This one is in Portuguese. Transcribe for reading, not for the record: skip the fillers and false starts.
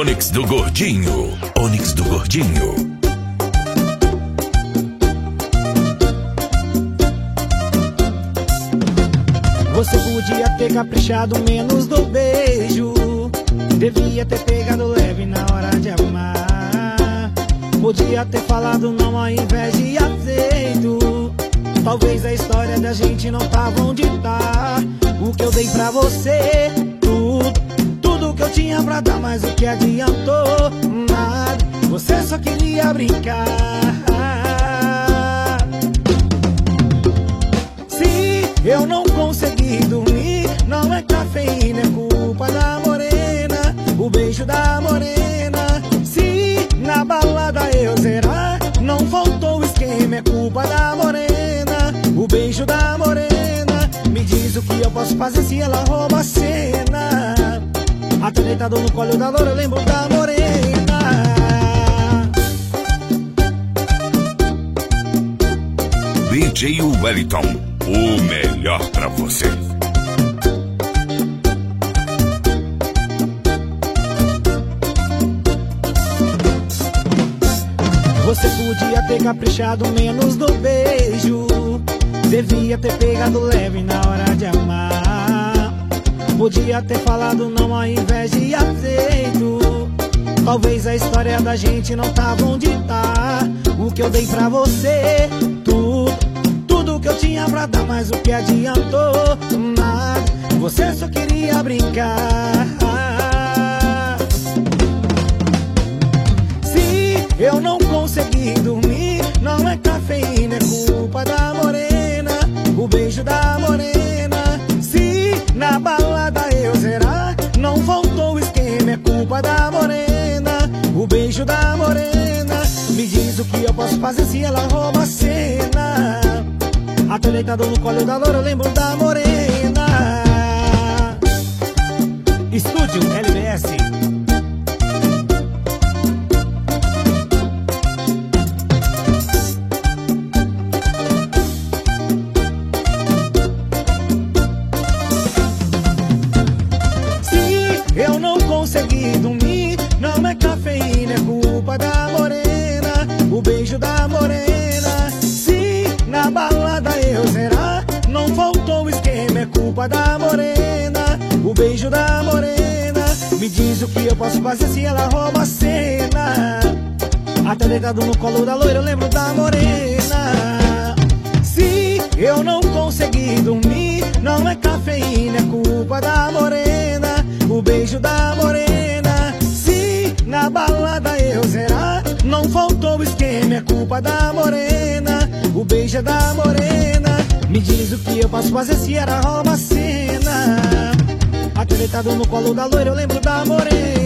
Onix do Gordinho. Onix do Gordinho. Você podia ter caprichado menos do beijo, devia ter pegado leve na hora de amar. Podia ter falado não ao invés de aceito. Talvez a história da gente não tava onde tá. O que eu dei pra você, tudo que eu tinha pra dar, mas o que adiantou? Nada, você só queria brincar. Se eu não consegui dormir, não é cafeína, é culpa da morena, o beijo da morena. Se na balada eu zerar, não faltou o esquema, é culpa da morena, o beijo da morena. Me diz o que eu posso fazer se ela rouba a cena. Até deitado no colo da loura eu lembro da morena. DJ Wellington, o melhor pra você. Você podia ter caprichado menos no beijo, devia ter pegado leve na hora de amar. Podia ter falado não ao invés de aceito. Talvez a história da gente não tava onde tá. O que eu dei pra você, tudo que eu tinha pra dar, mas o que adiantou? Nada, você só queria brincar. Se eu não consegui dormir, não é cafeína, é culpa da morena, o beijo da morena. Se na balada eu zerar, não faltou o esquema, é culpa da morena, o beijo da morena. Me diz o que eu posso fazer se ela rouba a cena. Até deitado no colo da loura eu lembro da morena. Estúdio LBS. Se eu não consegui dormir, não é cafeína, é culpa da morena, o beijo da morena. Se na balada eu zerar, não faltou o esquema, é culpa da morena, o beijo da morena. Me diz o que eu posso fazer se ela rouba a cena. Até deitado no colo da loira eu lembro da morena. Se eu não consegui dormir, não é cafeína, é culpa da morena, o beijo da morena. Se na balada eu zerar, não faltou o esquema, é culpa da morena, o beijo é da morena. Me diz o que eu posso fazer se ela rouba a cena. Até deitado no colo da loira eu lembro da morena.